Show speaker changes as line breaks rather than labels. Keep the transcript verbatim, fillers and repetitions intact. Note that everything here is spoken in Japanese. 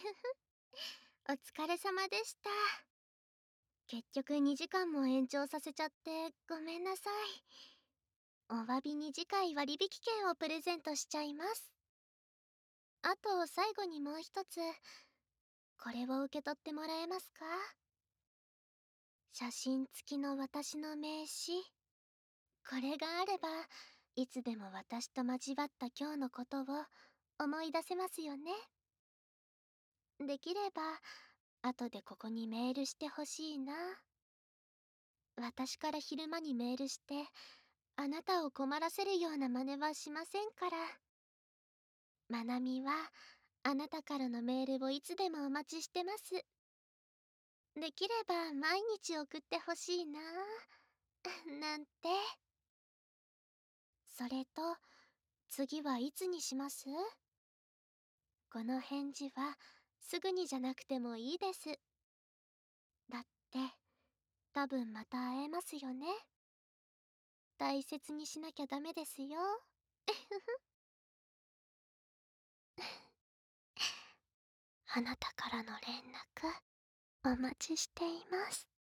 お疲れ様でした。結局にじかんも延長させちゃってごめんなさい。お詫びに次回割引券をプレゼントしちゃいます。あと最後にもう一つ、これを受け取ってもらえますか？写真付きの私の名刺。これがあれば、いつでも私と交わった今日のことを思い出せますよね。できれば、後でここにメールしてほしいな。私から昼間にメールして、あなたを困らせるような真似はしませんから。まなみは、あなたからのメールをいつでもお待ちしてます。できれば毎日送ってほしいな。なんて。それと、次はいつにします？この返事は、すぐにじゃなくてもいいです。だって、多分また会えますよね。大切にしなきゃダメですよ。あなたからの連絡、お待ちしています。